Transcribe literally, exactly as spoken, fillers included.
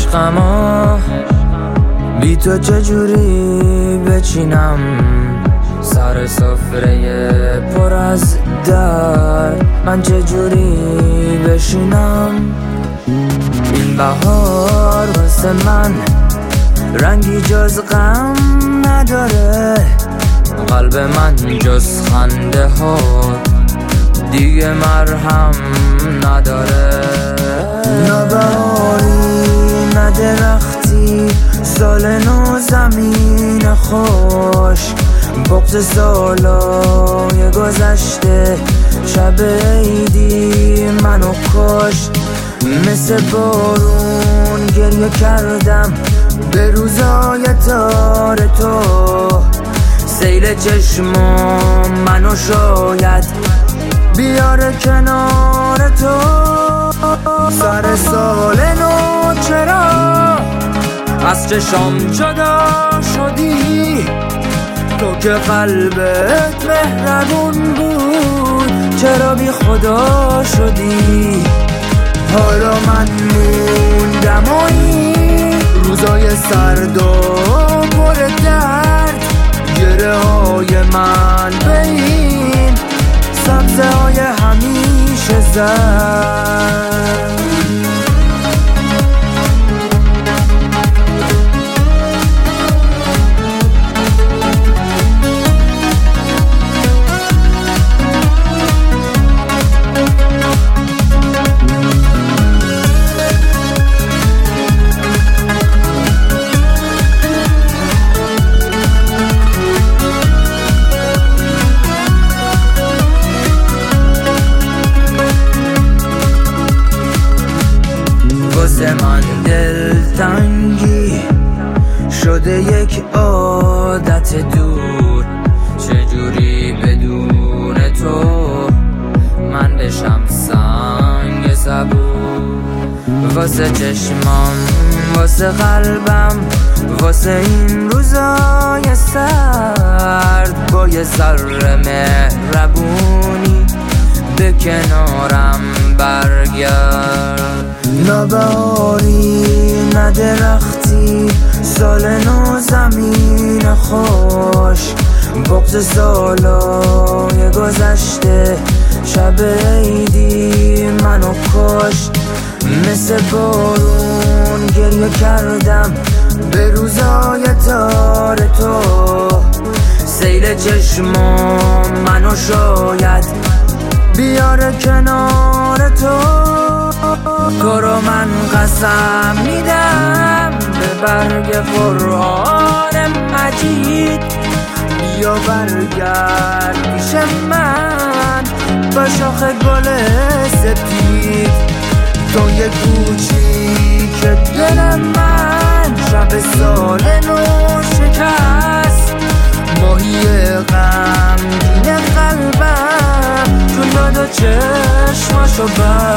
عشقمو بی تو چجوری بچینم سر سفره پر از درد، من چجوری بشینم. این بهار واسه من رنگی جز غم نداره، قلب من جز خنده ها دیگه مرهم نداره. نه بهاری نه درختی، سال نو زمین خوش، بغض سالای گذشته شب عیدی منو کشت. مثل بارون گریه کردم به روزای تار تو، سیل چشمام منو شاید بیاره کنار تو. سر سال نو چرا از چشام جدا شدی؟ تو که قلبت مهربون بود چرا بی خدا شدی؟ حالا من موندم و این روزای سرد و پر درد، گره های من به این سبزه های همیشه زرد. واسه من دلتنگی شده یک عادت دور، چجوری بدون تو من بشم سنگ صبور. واسه چشمام واسه قلبم واسه این روزای سرد، با یه ذره مهربونی به کنارم برگرد. نه بهاری نه درختی، سال نو زمین خوش، بغض سالای گذشته شب عیدی منو کشت. مثل بارون گریه کردم به روزای تار تو، سیل چشمام منو شاید بیاره کنار تو. تو رو من قسم میدم به برگ قرآن مجید، بیا برگرد پیش من با شاخ گل سپید. تو یه کوچیک دل من شب سال نو شکست، ماهی غمگین قلبم چون داد و چشماشو بست.